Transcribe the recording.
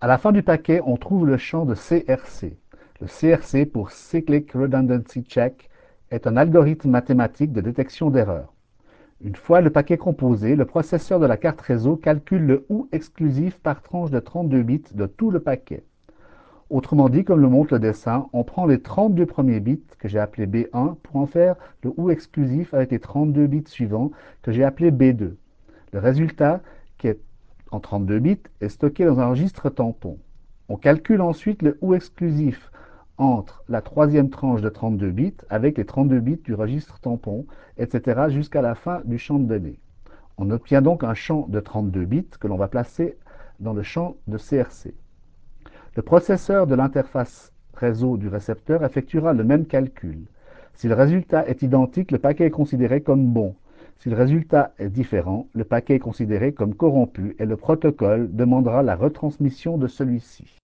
À la fin du paquet, on trouve le champ de CRC. Le CRC, pour Cyclic Redundancy Check, est un algorithme mathématique de détection d'erreurs. Une fois le paquet composé, le processeur de la carte réseau calcule le OU exclusif par tranche de 32 bits de tout le paquet. Autrement dit, comme le montre le dessin, on prend les 32 premiers bits, que j'ai appelés B1, pour en faire le OU exclusif avec les 32 bits suivants, que j'ai appelés B2. Le résultat, qui est en 32 bits, est stocké dans un registre tampon. On calcule ensuite le OU exclusif entre la troisième tranche de 32 bits avec les 32 bits du registre tampon, etc. jusqu'à la fin du champ de données. On obtient donc un champ de 32 bits que l'on va placer dans le champ de CRC. Le processeur de l'interface réseau du récepteur effectuera le même calcul. Si le résultat est identique, le paquet est considéré comme bon. Si le résultat est différent, le paquet est considéré comme corrompu et le protocole demandera la retransmission de celui-ci.